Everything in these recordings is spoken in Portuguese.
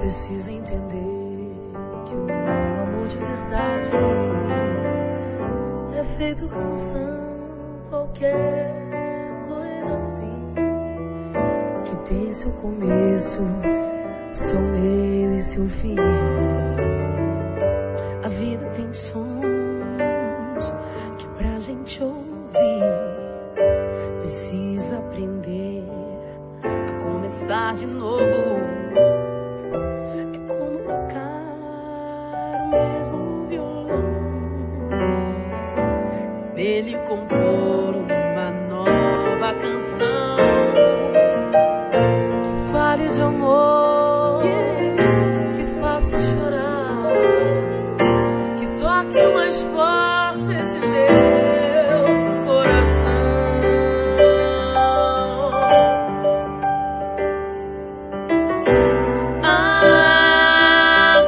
precisa entender que o amor de verdade é feito canção, qualquer coisa assim, que tem seu começo, seu meio e seu fim. A vida tem sons que pra gente ouvir precisa aprender a começar de novo. É como tocar o mesmo violão, nele compor uma nova canção que fale de amor, que faça chorar, que toque mais forte esse meu coração. Ah,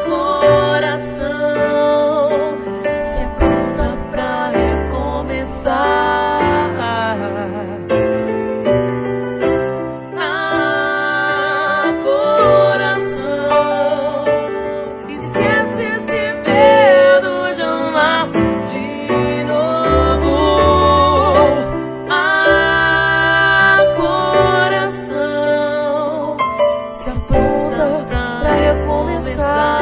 coração, se apronta pra recomeçar. Ah, coração, esquece esse medo de amar de novo. Ah, coração, se apronta pra recomeçar.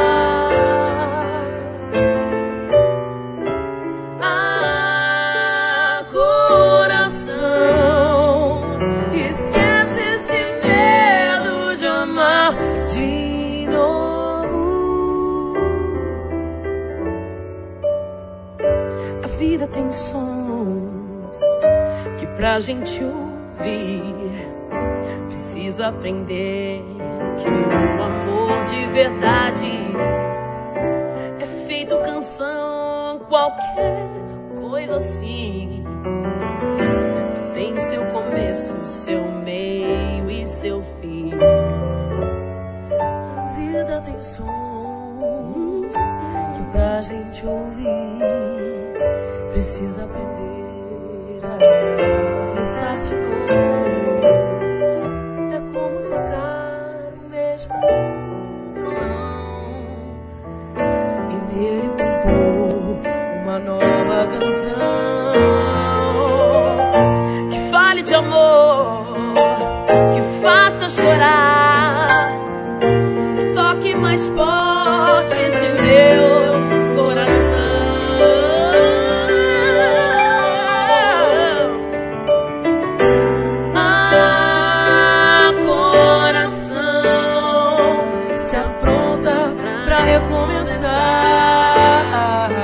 Ah, coração, esquece esse medo de amar de novo. A vida tem sons que pra gente ouvir precisa aprender que o amor de verdade é feito canção, qualquer coisa assim, que tem seu começo, seu meio e seu fim. A vida tem sons que pra gente ouvir precisa aprender a começar de novo. É como tocar o mesmo violão e nele compor uma nova canção que fale de amor, que faça chorar, que toque mais forte esse meu coração. Ah, coração, se apronta pra recomeçar.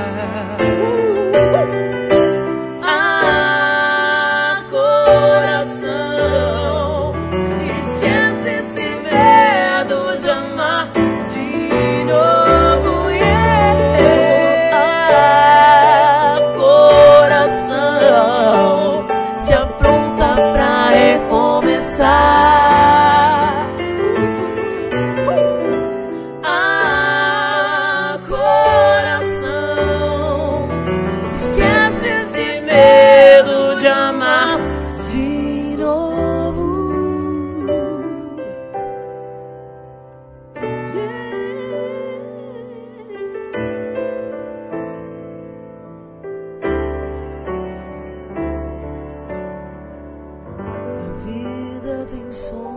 Ah, coração, esquece esse medo de amar de novo. Ah, coração, se apronta pra recomeçar. Ah, coração, esquece esse medo de amar de novo. A vida tem som